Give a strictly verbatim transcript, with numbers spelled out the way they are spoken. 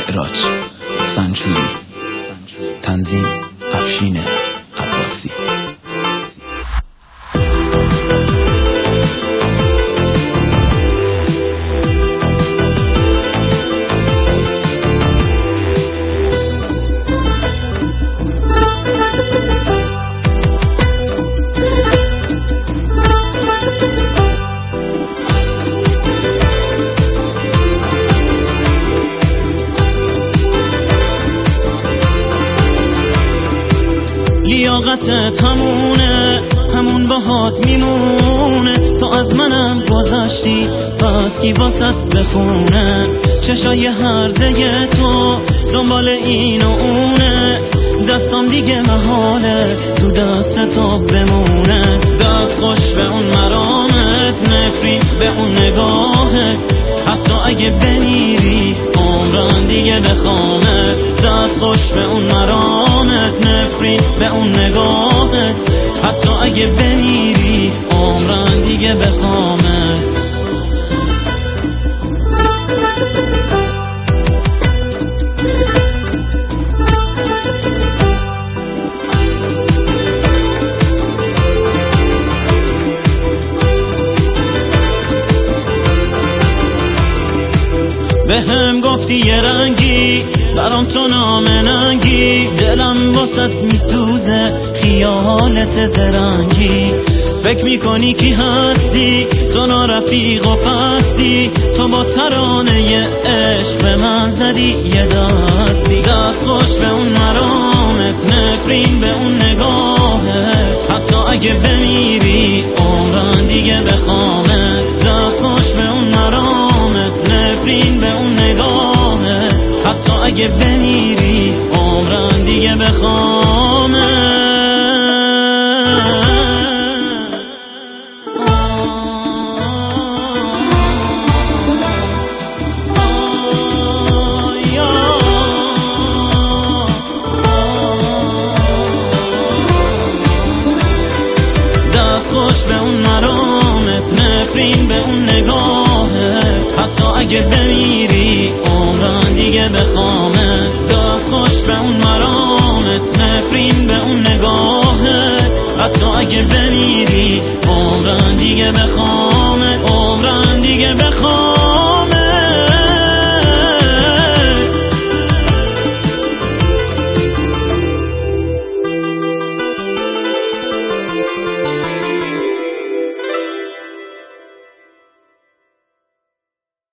معراج سنچوری، تنظیم افشین عباسی. لیاقتت همونه، همون باهات میمونه. تو از منم گذشتی، پس کی واسط بخونه؟ چشای هرزه تو دنبال این و اونه، دستام دیگه محاله تو دست تو بمونه. دست خوش به اون مرامت، نفرین به اون نگاهت، حتی اگه بمیری عمرم دیگه بخوامت. دست خوش به اون مرامت، نفرین به اون نگاهت، حتی اگه بمیری عمرم دیگه بخوامت. به هم گفتی یه رنگی، برام تو نامننگی، دلم واسط میسوزه خیالت زرنگی. فکر میکنی کی هستی، تو نارفیق و پستی، تو با ترانه ی عشق به من زدی یه دستی. دست خوش به اون مرامت، نفرین به اون نگاهت، حتی اگه بمیری عمرم دیگه بخوامت. دست خوش به اون مرامت، نفرین به اون نگاهت، حتی اگه بمیری عمرم دیگه بخوامت. دست خوش به اون مرامت، نفرین به اون نگاهت، حتی اگه بمیری عمرم دیگه بخوامت. دست خوش به اون مرامت، نفرین به اون نگاهت، حتی اگه بمیری عمرم دیگه بخوامت، عمرم دیگه بخوامت.